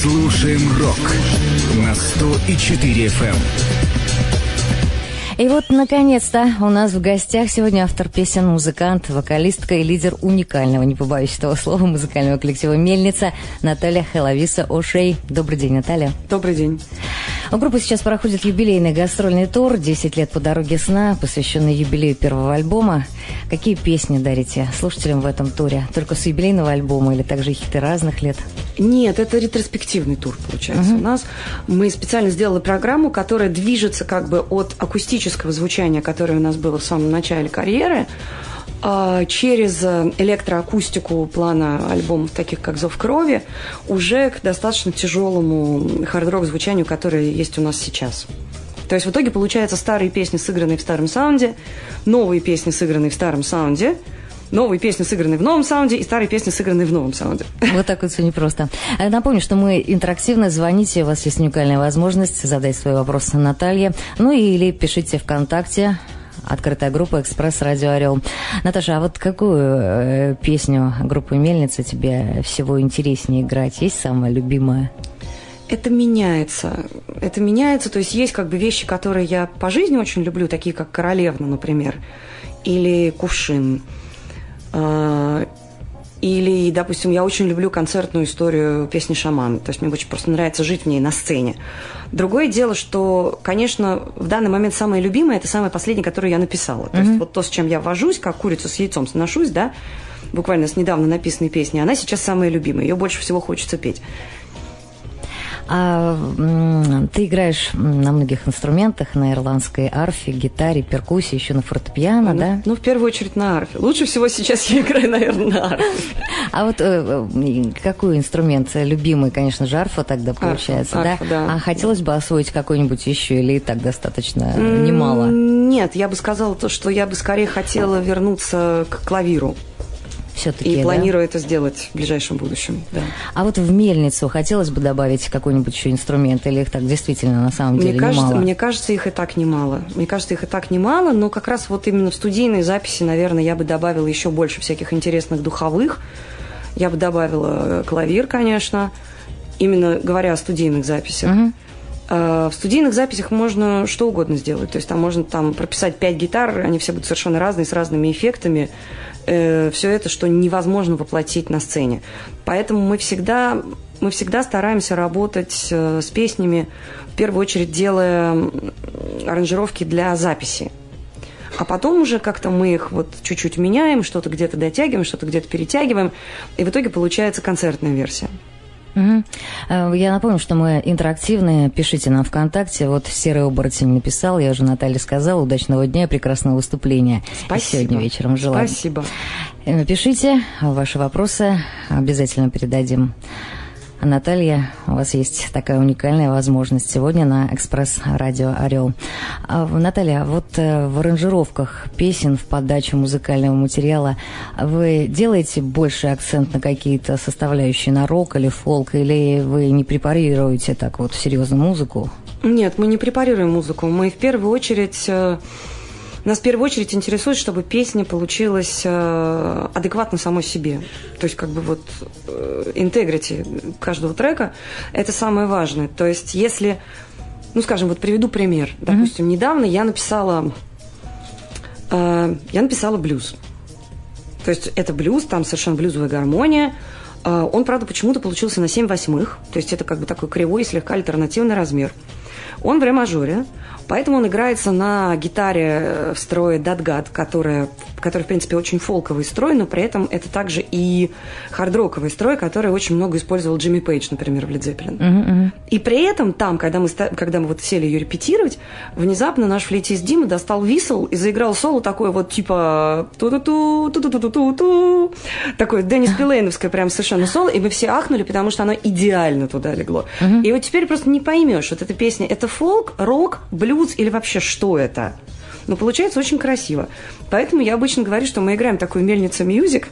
Слушаем рок на 100,4 FM. И вот, наконец-то, у нас в гостях сегодня автор песен, музыкант, вокалистка и лидер уникального, не побоюсь этого слова, музыкального коллектива «Мельница» Наталья Хелависа О'Шей. Добрый день, Наталья. Добрый день. У группы сейчас проходит юбилейный гастрольный тур «10 лет по дороге сна», посвященный юбилею первого альбома. Какие песни дарите слушателям в этом туре? Только с юбилейного альбома или также хиты разных лет? Нет, это ретроспективный тур, получается. У нас мы специально сделали программу, которая движется как бы от акустического звучания, которое у нас было в самом начале карьеры, через электроакустику плана альбомов, таких как «Зов крови», уже к достаточно тяжелому хард-рок звучанию, которое есть у нас сейчас. То есть в итоге получается старые песни, сыгранные в старом саунде, новые песни, сыгранные в старом саунде, новые песни, сыгранные в новом саунде, и старые песни, сыгранные в новом саунде. Вот так вот все непросто. Напомню, что мы интерактивно. Звоните, у вас есть уникальная возможность задать свой вопрос Наталье. Ну или пишите ВКонтакте. Открытая группа «Экспресс Радио Орел». Наташа, а вот какую песню группы «Мельница» тебе всего интереснее играть? Есть самая любимая? Это меняется. Это меняется. То есть есть как бы вещи, которые я по жизни очень люблю, такие как «Королевна», например, или «Кувшин». Или, допустим, я очень люблю концертную историю песни «Шаман». То есть мне очень просто нравится жить в ней на сцене. Другое дело, что, конечно, в данный момент самое любимое – это самое последнее, которое я написала. То есть вот то, с чем я вожусь, как курица с яйцом сношусь, да, буквально с недавно написанной песней, она сейчас самая любимая. Ее больше всего хочется петь. А ты играешь на многих инструментах, на ирландской арфе, гитаре, перкуссии, еще на фортепиано, да? Ну, в первую очередь на арфе. Лучше всего сейчас я играю, наверное, на арфе. А вот какой инструмент любимый, конечно же, арфа тогда получается, арфа, да? А хотелось бы освоить какой-нибудь еще или и так достаточно немало? Нет, я бы сказала то, что я бы скорее хотела вернуться к клавиру. Все-таки, и планирую это сделать в ближайшем будущем. Да. А вот в «Мельницу» хотелось бы добавить какой-нибудь еще инструмент, или их так действительно на самом деле немало? Мне кажется, их и так немало. Но как раз вот именно в студийной записи, наверное, я бы добавила еще больше всяких интересных духовых. Я бы добавила клавир, конечно, именно говоря о студийных записях. В студийных записях можно что угодно сделать. То есть там можно прописать 5 гитар, они все будут совершенно разные, с разными эффектами. Все это, что невозможно воплотить на сцене. Поэтому мы всегда стараемся работать с песнями, в первую очередь делая аранжировки для записи. А потом уже как-то мы их вот чуть-чуть меняем, что-то где-то дотягиваем, что-то где-то перетягиваем, и в итоге получается концертная версия. Я напомню, что мы интерактивные. Пишите нам ВКонтакте. Вот «Серый оборотень» написал, я уже Наталье сказала. Удачного дня и прекрасного выступления. Спасибо. Сегодня вечером желаю. Спасибо. Пишите ваши вопросы, обязательно передадим. Наталья, у вас есть такая уникальная возможность сегодня на «Экспресс Радио Орел». Наталья, вот в аранжировках песен, в подаче музыкального материала вы делаете больше акцент на какие-то составляющие, на рок или фолк, или вы не препарируете так вот серьезно музыку? Нет, мы не препарируем музыку. Мы в первую очередь... Нас в первую очередь интересует, чтобы песня получилась адекватно самой себе. То есть как бы вот интегрити каждого трека – это самое важное. То есть если, ну скажем, вот приведу пример. Допустим, недавно я написала блюз. То есть это блюз, там совершенно блюзовая гармония. Он, правда, почему-то получился на 7/8. То есть это как бы такой кривой, слегка альтернативный размер. Он в ре-мажоре. Поэтому он играется на гитаре в строе датгад, который, в принципе, очень фолковый строй, но при этом это также и хард-роковый строй, который очень много использовал Джимми Пейдж, например, в Led Zeppelin. И при этом там, когда мы вот сели ее репетировать, внезапно наш флейтист Дима достал висел и заиграл соло такое вот типа ту-ту-ту, ту-ту-ту-ту-ту, такое Деннис Пилейновское прям совершенно соло, и мы все ахнули, потому что оно идеально туда легло. И вот теперь просто не поймешь, вот эта песня, это фолк, рок, блюз или вообще что это? но получается очень красиво. Поэтому я обычно говорю, что мы играем такую мельницу мьюзик,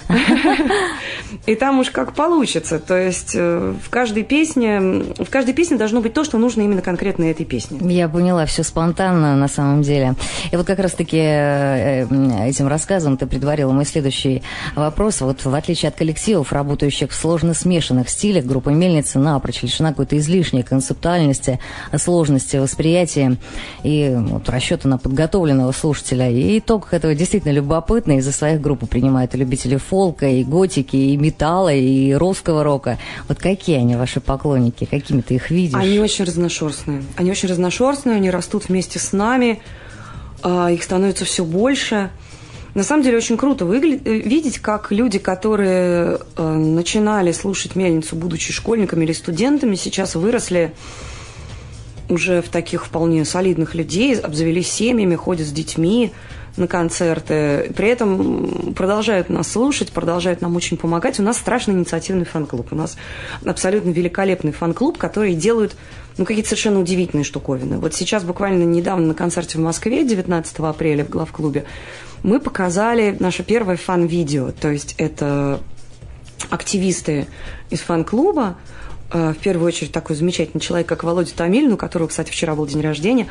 и там уж как получится. То есть в каждой песне должно быть то, что нужно именно конкретно этой песне. Я поняла, все спонтанно на самом деле. И вот как раз-таки этим рассказом ты предварила мой следующий вопрос. Вот в отличие от коллективов, работающих в сложно смешанных стилях, группа «Мельница» напрочь лишена какой-то излишней концептуальности, сложности восприятия и вот, расчета на подготовленного слушателя. И итог этого действительно любопытный. Из-за своих групп принимают и любители фолка, и готики, и металла, и русского рока. Вот какие они, ваши поклонники? Какими ты их видишь? Они очень разношерстные. Они растут вместе с нами. Их становится все больше. На самом деле очень круто видеть, как люди, которые начинали слушать «Мельницу», будучи школьниками или студентами, сейчас выросли уже в таких вполне солидных людей, обзавелись семьями, ходят с детьми на концерты. При этом продолжают нас слушать, продолжают нам очень помогать. У нас страшно инициативный фан-клуб. У нас абсолютно великолепный фан-клуб, который делают какие-то совершенно удивительные штуковины. Вот сейчас буквально недавно на концерте в Москве, 19 апреля в главклубе, мы показали наше первое фан-видео. То есть это активисты из фан-клуба, в первую очередь такой замечательный человек, как Володя Томилин, у которого, кстати, вчера был день рождения,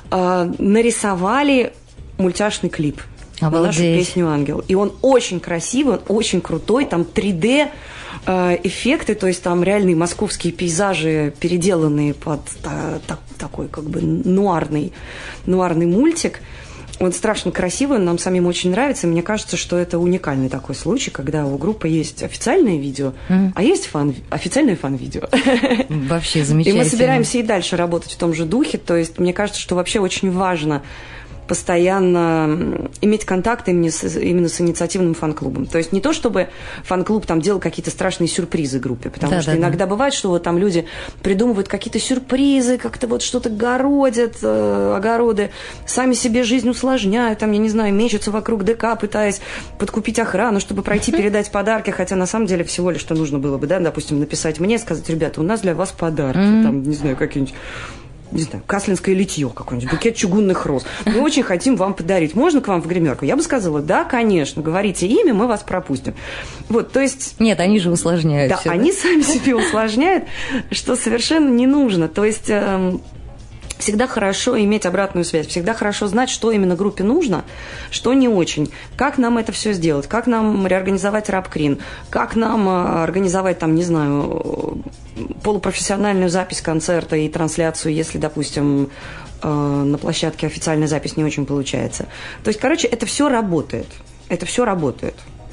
нарисовали мультяшный клип на нашу песню «Ангел». И он очень красивый, он очень крутой, там 3D эффекты, то есть там реальные московские пейзажи, переделанные под такой как бы нуарный мультик. Он страшно красивый, он нам самим очень нравится. И мне кажется, что это уникальный такой случай, когда у группы есть официальное видео, а есть официальное фан-видео. Вообще замечательно. И мы собираемся и дальше работать в том же духе. То есть мне кажется, что вообще очень важно постоянно иметь контакт именно с инициативным фан-клубом. То есть не то, чтобы фан-клуб там делал какие-то страшные сюрпризы группе, потому что иногда бывает, что вот там люди придумывают какие-то сюрпризы, как-то вот что-то огороды, сами себе жизнь усложняют, там, я не знаю, мечутся вокруг ДК, пытаясь подкупить охрану, чтобы пройти, передать подарки, хотя на самом деле всего лишь что нужно было бы, да, допустим, написать мне, сказать: ребята, у нас для вас подарки, там, не знаю, какие-нибудь, не знаю, каслинское литье какое-нибудь, букет чугунных роз. Мы очень хотим вам подарить. Можно к вам в гримерку? Я бы сказала: да, конечно. Говорите имя, мы вас пропустим. Вот, то есть... Нет, они же усложняют. Да, они сами себе усложняют, что совершенно не нужно. То есть... Всегда хорошо иметь обратную связь, всегда хорошо знать, что именно группе нужно, что не очень, как нам это все сделать, как нам реорганизовать рап-крин, как нам организовать, там, не знаю, полупрофессиональную запись концерта и трансляцию, если, допустим, на площадке официальная запись не очень получается. То есть, короче, это все работает. Это все работает.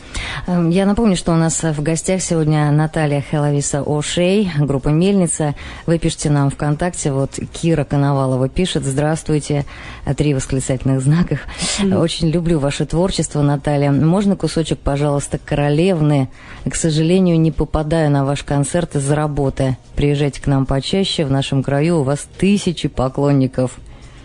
Я напомню, что у нас в гостях сегодня Наталья Хеловиса О'Шей, группа «Мельница». Вы пишите нам ВКонтакте, вот Кира Коновалова пишет: «Здравствуйте», 3 восклицательных знаков. «Очень люблю ваше творчество, Наталья. Можно кусочек, пожалуйста, «Королевны»? К сожалению, не попадаю на ваш концерт из-за работы. Приезжайте к нам почаще, в нашем краю у вас тысячи поклонников».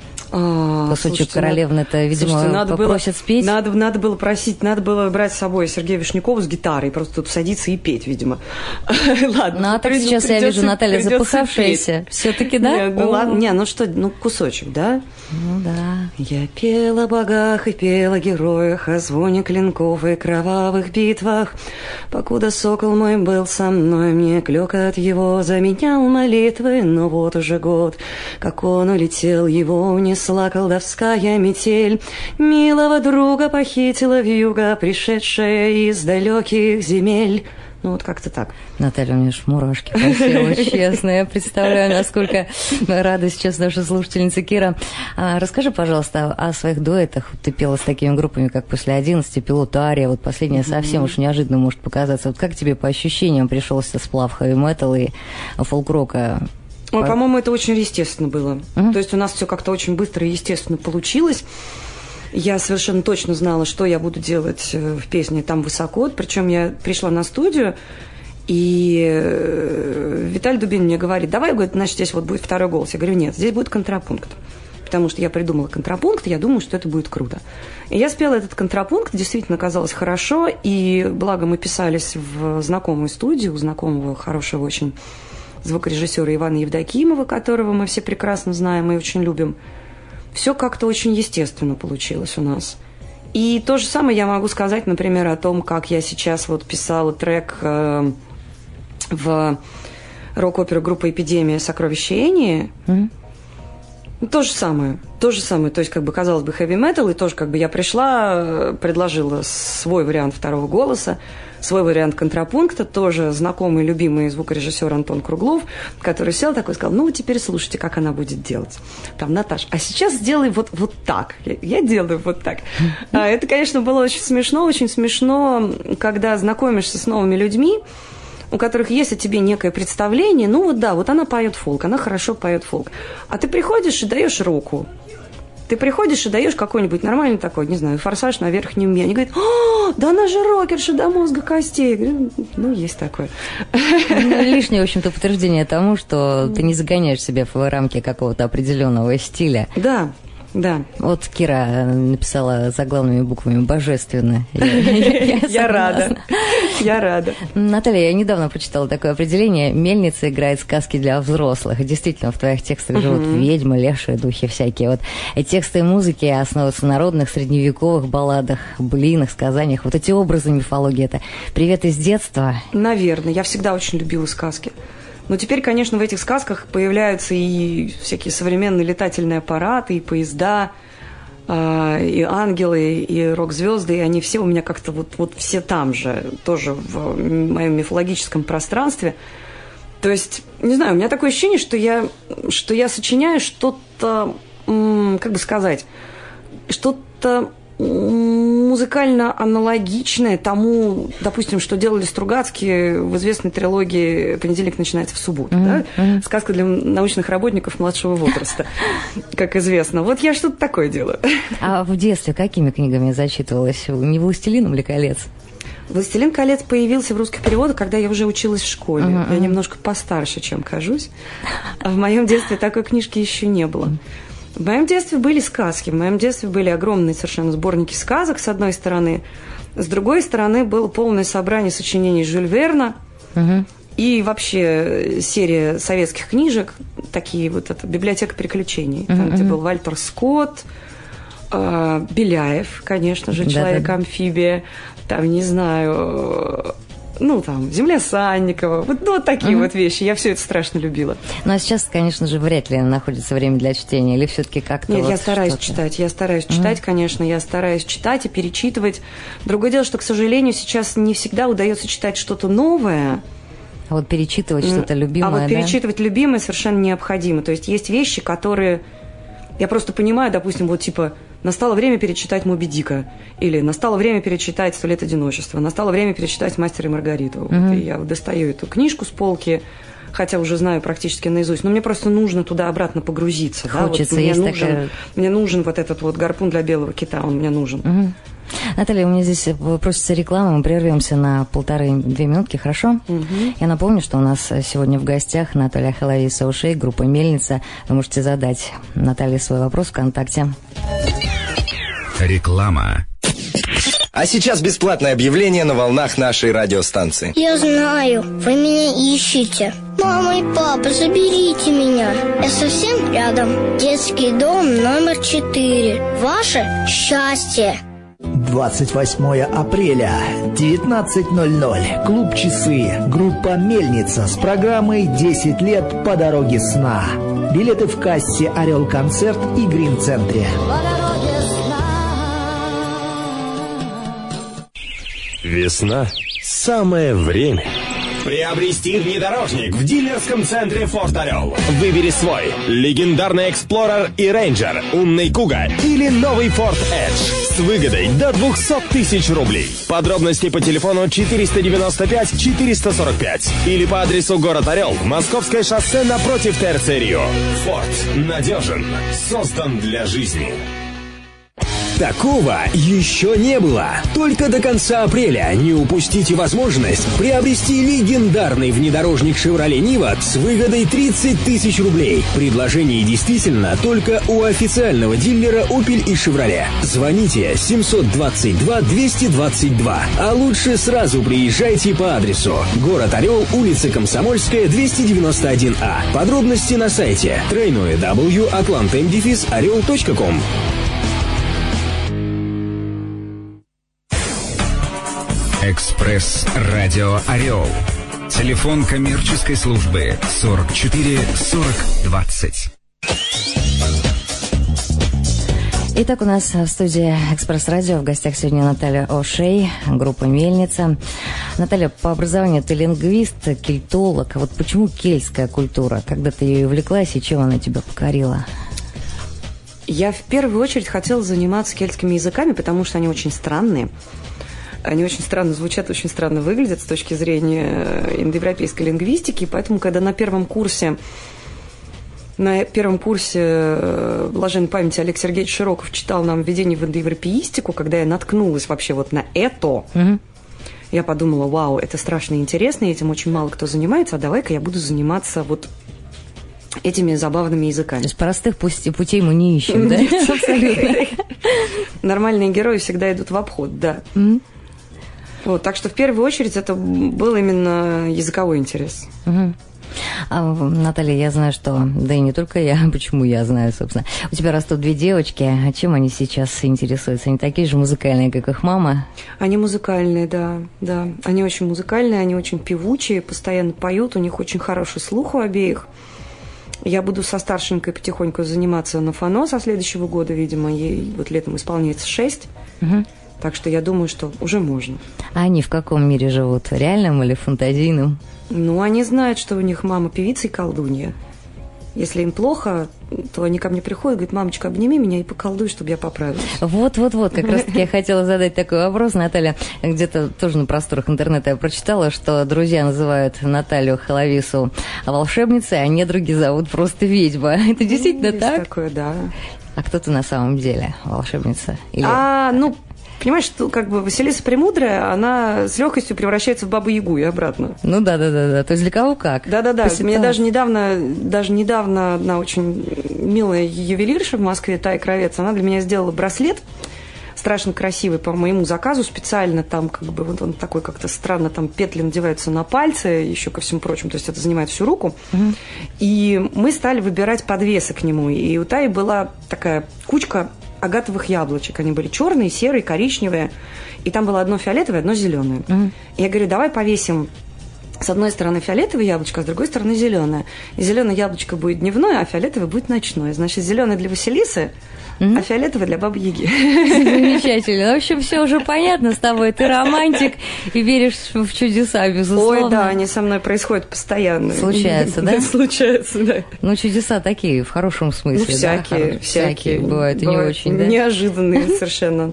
Кусочек «Королевны»-то, видимо, попросят спеть. Надо было просить, надо было брать с собой Сергея Вишнякова с гитарой, просто тут садиться и петь, видимо. Ладно. Ну, а так сейчас я вижу, Наталья запыхавшаяся. Все-таки, да? Ну, ладно, кусочек, да? Ну, да. Я пела о богах и пела о героях, о звоне клинков и кровавых битвах. Покуда сокол мой был со мной, мне клёкот его заменял молитвы. Но вот уже год, как он улетел, его унесла колдовская метель. Милого друга похитила вьюга, пришедшая из далеких земель. Ну, вот как-то так. Наталья, у меня аж мурашки по телу, честно. Я представляю, насколько рада сейчас наша слушательница Кира. Расскажи, пожалуйста, о своих дуэтах. Ты пела с такими группами, как «После 11», «Пилот Ария». Вот последняя совсем уж неожиданно может показаться. Вот как тебе по ощущениям пришелся сплав хэви-метал и фолк-рока? Ой, по-моему, это очень естественно было. То есть у нас все как-то очень быстро и естественно получилось. Я совершенно точно знала, что я буду делать в песне «Там высоко». Причем я пришла на студию, и Виталий Дубин мне говорит: давай, говорит, значит, здесь вот будет второй голос. Я говорю: нет, здесь будет контрапункт. Потому что я придумала контрапункт, я думаю, что это будет круто. И я спела этот контрапункт, действительно оказалось хорошо, и благо мы писались в знакомую студию, у знакомого хорошего очень звукорежиссера Ивана Евдокимова, которого мы все прекрасно знаем и очень любим. все как-то очень естественно получилось у нас. И то же самое я могу сказать, например, о том, как я сейчас вот писала трек в рок-оперу группы «Эпидемия. Сокровища Энии». То же самое. То есть, как бы, казалось бы, хэви-метал, и тоже, как бы, я пришла, предложила свой вариант второго голоса, свой вариант контрапункта, тоже знакомый, любимый звукорежиссер Антон Круглов, который сел такой и сказал, ну, теперь слушайте, как она будет делать. Там, Наташ, а сейчас сделай вот так. Я делаю вот так. Это, конечно, было очень смешно, когда знакомишься с новыми людьми, у которых есть о тебе некое представление, ну вот да, вот она поет фолк, она хорошо поет фолк. А ты приходишь и даешь року. Ты приходишь и даешь какой-нибудь нормальный такой, не знаю, форсаж на верхнем ми. Они говорят, да она же рокерша до мозга костей. Я говорю, ну, есть такое. Ну, лишнее, в общем-то, подтверждение тому, что ты не загоняешь себя в рамки какого-то определенного стиля. Да. Да. Вот Кира написала заглавными буквами «божественно». Я рада. Наталья, я недавно прочитала такое определение. Мельница играет сказки для взрослых. Действительно, в твоих текстах живут ведьмы, лешие, духи всякие. Вот тексты и музыки основываются на народных, средневековых балладах, былинах, сказаниях. Вот эти образы мифологии – это привет из детства? Наверное. Я всегда очень любила сказки. Но теперь, конечно, в этих сказках появляются и всякие современные летательные аппараты, и поезда, и ангелы, и рок-звезды, и они все у меня как-то вот все там же, тоже в моем мифологическом пространстве. То есть, не знаю, у меня такое ощущение, что я сочиняю что-то, как бы сказать, что-то музыкально аналогичное тому, допустим, что делали Стругацкие в известной трилогии «Понедельник начинается в субботу». Да? Сказка для научных работников младшего возраста, как известно. Вот я что-то такое делаю. А в детстве какими книгами зачитывалась? Не «Властелином» ли колец? «Властелин колец» появился в русских переводах, когда я уже училась в школе. Я немножко постарше, чем кажусь. А в моем детстве такой книжки еще не было. В моем детстве были сказки, в моем детстве были огромные совершенно сборники сказок, с одной стороны. С другой стороны, было полное собрание сочинений Жюль Верна и вообще серия советских книжек, такие вот, это «Библиотека приключений», там, где был Вальтер Скотт, Беляев, конечно же, «Человек-амфибия», там, не знаю... Ну, там, «Земля Санникова», вот такие вот вещи. Я все это страшно любила. Ну, а сейчас, конечно же, вряд ли находится время для чтения, или все-таки как-то... Нет, вот я стараюсь читать, конечно, я стараюсь читать и перечитывать. Другое дело, что, к сожалению, сейчас не всегда удается читать что-то новое. А вот перечитывать что-то любимое, перечитывать любимое совершенно необходимо. То есть есть вещи, которые... Я просто понимаю, допустим, вот типа... Настало время перечитать «Моби Дика», или настало время перечитать «100 лет одиночества», настало время перечитать «Мастера и Маргариту». Вот, и я достаю эту книжку с полки, хотя уже знаю практически наизусть, но мне просто нужно туда обратно погрузиться. Хочется, да? Вот такая... мне нужен вот этот вот гарпун для белого кита, он мне нужен. Наталья, у меня здесь просится реклама, мы прервемся на 1,5-2 минутки, хорошо? Я напомню, что у нас сегодня в гостях Наталья Холовей-Саушей, группа «Мельница». Вы можете задать Наталье свой вопрос ВКонтакте. Реклама. А сейчас бесплатное объявление на волнах нашей радиостанции. Я знаю, вы меня ищете. Мама и папа, заберите меня. Я совсем рядом. Детский дом номер 4. Ваше счастье. 28 апреля, 19:00. Клуб «Часы». Группа «Мельница» с программой «10 лет по дороге сна». Билеты в кассе «Орел Концерт» и Грин-центре. Весна – самое время. Приобрести внедорожник в дилерском центре «Форд Орел». Выбери свой. Легендарный «Эксплорер» и «Рейнджер», умный «Куга» или новый «Форд Эдж» с выгодой до 200 000 рублей. Подробности по телефону 495-445 или по адресу город Орел, Московское шоссе напротив ТРЦ «Рио». «Форд» надежен, создан для жизни. Такого еще не было. Только до конца апреля не упустите возможность приобрести легендарный внедорожник Chevrolet Niva с выгодой 30 тысяч рублей. Предложение действительно только у официального дилера Opel и Chevrolet. Звоните 722-222, а лучше сразу приезжайте по адресу: город Орел, улица Комсомольская, 291А. Подробности на сайте www.atlantim-orel.com. Экспресс-радио «Орел». Телефон коммерческой службы 44 40 20. Итак, у нас в студии «Экспресс-радио» в гостях сегодня Наталья О'Шей, группа «Мельница». Наталья, по образованию ты лингвист, кельтолог. Вот почему кельтская культура? Когда ты ее увлеклась и чем она тебя покорила? Я в первую очередь хотела заниматься кельтскими языками, потому что они очень странные. Они очень странно звучат, очень странно выглядят с точки зрения индоевропейской лингвистики. Поэтому, когда на первом курсе блаженной памяти Олег Сергеевич Широков читал нам введение в индоевропеистику, когда я наткнулась вообще вот на это, я подумала: вау, это страшно интересно, этим очень мало кто занимается, а давай-ка я буду заниматься вот этими забавными языками. То есть простых путей мы не ищем, да? Абсолютно. Нормальные герои всегда идут в обход, да. Вот, так что в первую очередь это был именно языковой интерес. Наталья, я знаю, что, да и не только я, почему я знаю, собственно, у тебя растут две девочки, а чем они сейчас интересуются? Они такие же музыкальные, как их мама? Они музыкальные, да. Они очень музыкальные, они очень певучие, постоянно поют, у них очень хороший слух у обеих. Я буду со старшенькой потихоньку заниматься на фано со следующего года, видимо, ей вот летом исполняется 6. Так что я думаю, что уже можно. А они в каком мире живут? Реальном или фантазийном? Ну, они знают, что у них мама певица и колдунья. Если им плохо, то они ко мне приходят и говорят: мамочка, обними меня и поколдуй, чтобы я поправилась. Вот, как раз-таки я хотела задать такой вопрос, Наталья. Где-то тоже на просторах интернета я прочитала, что друзья называют Наталью Холовису волшебницей, а недруги зовут просто ведьма. Это действительно так? Есть такое, да. А кто ты на самом деле? Волшебница? Или... Понимаешь, что как бы Василиса Премудрая, она с легкостью превращается в Бабу-Ягу и обратно. Ну да. То есть для кого как? Да. Мне даже недавно одна очень милая ювелирша в Москве, Тая Кровец, она для меня сделала браслет страшно красивый по моему заказу специально, там как бы вот он такой как-то странно, там петли надеваются на пальцы, еще ко всему прочему, то есть это занимает всю руку. И мы стали выбирать подвесы к нему, и у Таи была такая кучка агатовых яблочек. Они были черные, серые, коричневые. И там было одно фиолетовое, одно зеленое. Я говорю: давай повесим с одной стороны фиолетовое яблочко, а с другой стороны зеленое. И зеленое яблочко будет дневное, а фиолетовое будет ночное. Значит, зеленое для Василисы, а фиолетовое для Бабы-Яги. Замечательно. В общем, все уже понятно с тобой. Ты романтик и веришь в чудеса, безусловно. Ой, да, они со мной происходят постоянно. Случается, да? Случается, да. Ну, чудеса такие, в хорошем смысле. Всякие. Бывают и не очень, да? Неожиданные совершенно.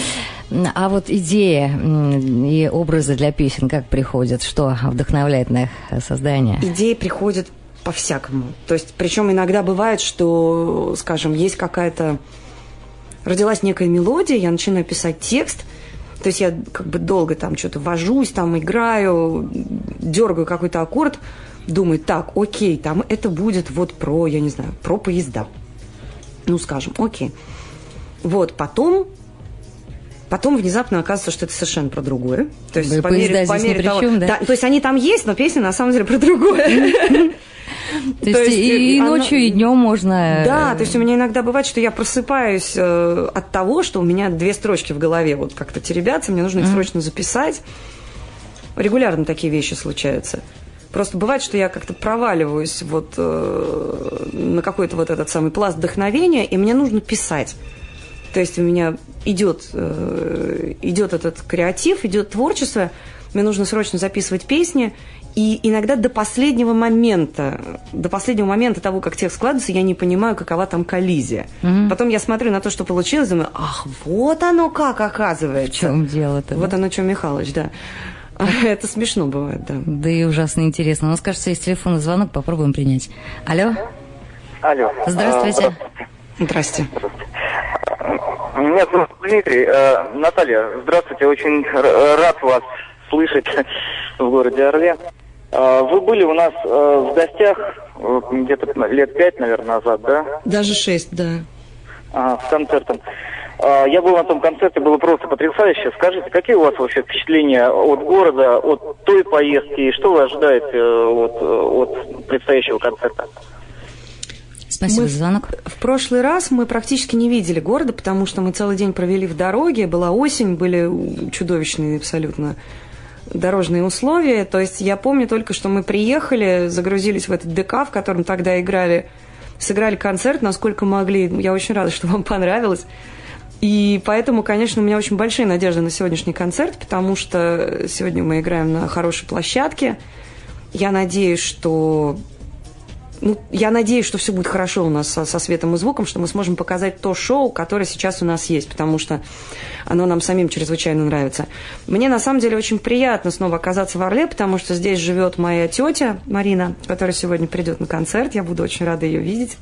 А вот идеи и образы для песен как приходят? Что вдохновляет на их создание? Идеи приходят по-всякому. То есть, причем иногда бывает, что, скажем, есть какая-то... Родилась некая мелодия, я начинаю писать текст, то есть я как бы долго там что-то вожусь, там играю, дергаю какой-то аккорд, думаю: так, окей, там это будет вот про, я не знаю, про поезда. Ну, скажем, окей. Вот, потом внезапно оказывается, что это совершенно про другое. То есть, по мере того, да, то есть они там есть, но песня на самом деле про другое. То есть и ночью, и днем можно... Да, то есть у меня иногда бывает, что я просыпаюсь от того, что у меня 2 строчки в голове вот как-то теребятся, мне нужно их срочно записать. Регулярно такие вещи случаются. Просто бывает, что я как-то проваливаюсь вот на какой-то вот этот самый пласт вдохновения, и мне нужно писать. То есть у меня идет этот креатив, идет творчество, мне нужно срочно записывать песни, и иногда до последнего момента того, как текст складывается, я не понимаю, какова там коллизия. Потом я смотрю на то, что получилось, думаю: ах, вот оно как оказывается. В чем дело-то? Вот оно, что, Михалыч, да. Это смешно бывает, да. Да и ужасно интересно. У нас, кажется, есть телефонный звонок, попробуем принять. Алло. Алло. Здравствуйте. Здрасте. Меня зовут Дмитрий. Наталья, здравствуйте. Очень рад вас слышать в городе Орле. Вы были у нас в гостях где-то лет 5, наверное, назад, да? Даже 6, да. С концертом. Я был на том концерте, было просто потрясающе. Скажите, какие у вас вообще впечатления от города, от той поездки, и что вы ожидаете от предстоящего концерта? Спасибо за звонок. В прошлый раз мы практически не видели города, потому что мы целый день провели в дороге, была осень, были чудовищные абсолютно дорожные условия. То есть я помню только, что мы приехали, загрузились в этот ДК, в котором тогда играли, сыграли концерт, насколько могли. Я очень рада, что вам понравилось. И поэтому, конечно, у меня очень большие надежды на сегодняшний концерт, потому что сегодня мы играем на хорошей площадке. Я надеюсь, что все будет хорошо у нас со светом и звуком, что мы сможем показать то шоу, которое сейчас у нас есть, потому что оно нам самим чрезвычайно нравится. Мне, на самом деле, очень приятно снова оказаться в Орле, потому что здесь живет моя тетя Марина, которая сегодня придет на концерт. Я буду очень рада ее видеть.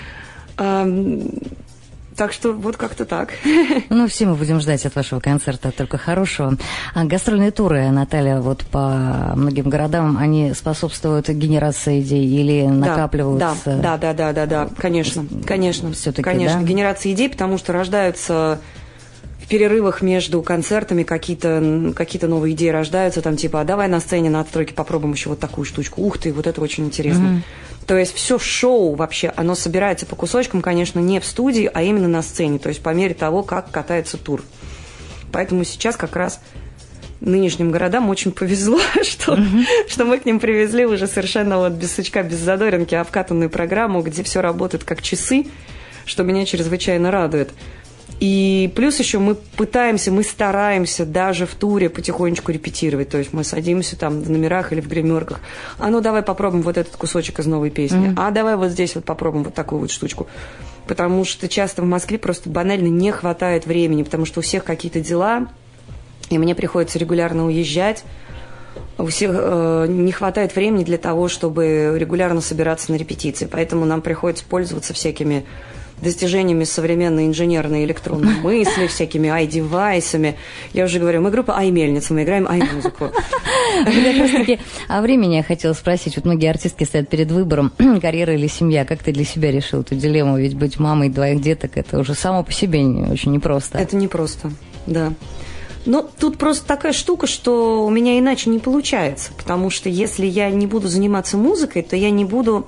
Так что вот как-то так. Ну, все мы будем ждать от вашего концерта только хорошего. Гастрольные туры, Наталья, вот по многим городам, они способствуют генерации идей или накапливаются? Да, конечно. Все-таки, конечно, да? Генерация идей, потому что рождаются в перерывах между концертами какие-то новые идеи рождаются, там типа, а давай на сцене на отстройке попробуем еще вот такую штучку. Ух ты, вот это очень интересно. То есть все шоу вообще, оно собирается по кусочкам, конечно, не в студии, а именно на сцене, то есть по мере того, как катается тур. Поэтому сейчас как раз нынешним городам очень повезло, что мы к ним привезли уже совершенно вот без сучка, без задоринки обкатанную программу, где все работает как часы, что меня чрезвычайно радует. И плюс еще мы стараемся даже в туре потихонечку репетировать. То есть мы садимся там в номерах или в гримерках. А ну давай попробуем вот этот кусочек из новой песни. А давай вот здесь вот попробуем вот такую вот штучку. Потому что часто в Москве просто банально не хватает времени, потому что у всех какие-то дела, и мне приходится регулярно уезжать. У всех не хватает времени для того, чтобы регулярно собираться на репетиции. Поэтому нам приходится пользоваться всякими достижениями современной инженерной электронной мысли, всякими i-девайсами. Я уже говорю, мы группа i-мельница, мы играем i-музыку. Как раз таки о времени я хотела спросить. Вот многие артистки стоят перед выбором, карьера или семья. Как ты для себя решил эту дилемму? Ведь быть мамой двоих деток, это уже само по себе очень непросто. Это непросто, да. Но тут просто такая штука, что у меня иначе не получается. Потому что если я не буду заниматься музыкой, то я не буду...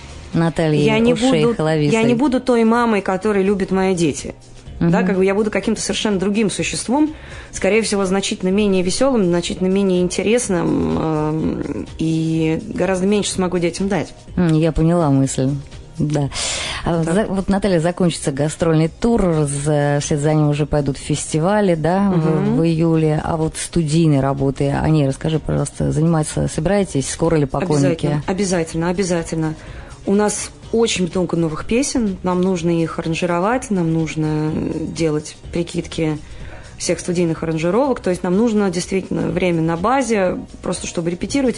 Я не буду той мамой, которой любят мои дети. Да, как бы я буду каким-то совершенно другим существом, скорее всего, значительно менее веселым, значительно менее интересным, и гораздо меньше смогу детям дать. Я поняла мысль. Да. Вот, Наталья, закончится гастрольный тур, вслед за ним уже пойдут фестивали, да, в июле, а вот студийные работы, о ней расскажи, пожалуйста, собираетесь, скоро ли поклонники? Обязательно. У нас очень много новых песен, нам нужно их аранжировать, нам нужно делать прикидки всех студийных аранжировок, то есть нам нужно действительно время на базе, просто чтобы репетировать.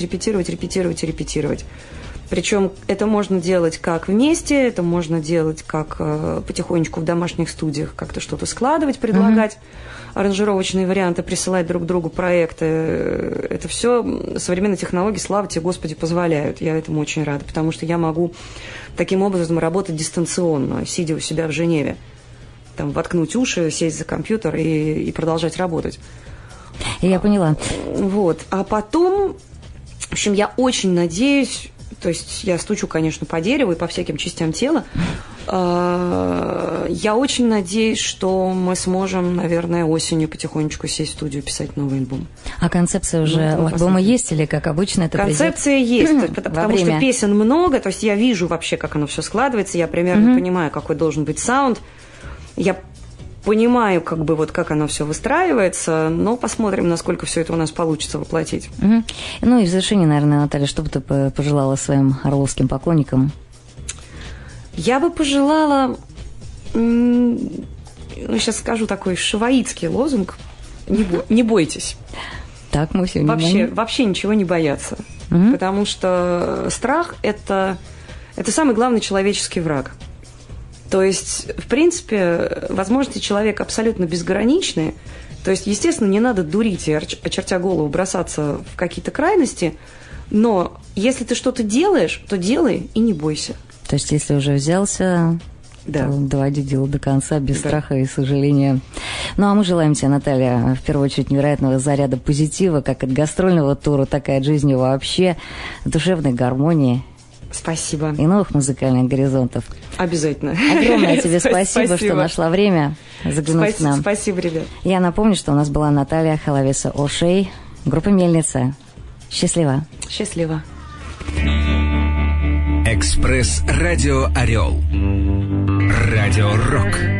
Причем это можно делать как вместе, это можно делать как потихонечку в домашних студиях, как-то что-то складывать, предлагать аранжировочные варианты, присылать друг другу проекты. Это все современные технологии, слава тебе, Господи, позволяют. Я этому очень рада, потому что я могу таким образом работать дистанционно, сидя у себя в Женеве. Там, воткнуть уши, сесть за компьютер и продолжать работать. Я поняла. Вот. А потом, в общем, я очень надеюсь... То есть я стучу, конечно, по дереву и по всяким частям тела. Я очень надеюсь, что мы сможем, наверное, осенью потихонечку сесть в студию писать новый альбом. А концепция уже у альбома есть или, как обычно, это концепция есть, потому что песен много. То есть я вижу вообще, как оно все складывается. Я примерно понимаю, какой должен быть саунд. Я понимаю, как оно все выстраивается, но посмотрим, насколько все это у нас получится воплотить. Ну и в завершение, наверное, Наталья, что бы ты пожелала своим орловским поклонникам? Я бы пожелала, сейчас скажу такой шиваитский лозунг: не бойтесь. Так, мы все внимание. Вообще ничего не бояться, потому что страх – это самый главный человеческий враг. То есть, в принципе, возможности человека абсолютно безграничны. То есть, естественно, не надо дурить и, очертя голову, бросаться в какие-то крайности, но если ты что-то делаешь, то делай и не бойся. То есть, если уже взялся, то доводи дело до конца, без страха и сожаления. Ну, а мы желаем тебе, Наталья, в первую очередь, невероятного заряда позитива, как от гастрольного тура, так и от жизни вообще, душевной гармонии. Спасибо. И новых музыкальных горизонтов. Обязательно. Огромное тебе спасибо, что нашла время заглянуть к нам. Спасибо, ребят. Я напомню, что у нас была Наталья Халавеса-Ошей, группа «Мельница». Счастливо. Счастливо. Экспресс-радио «Орел». Радио «Рок».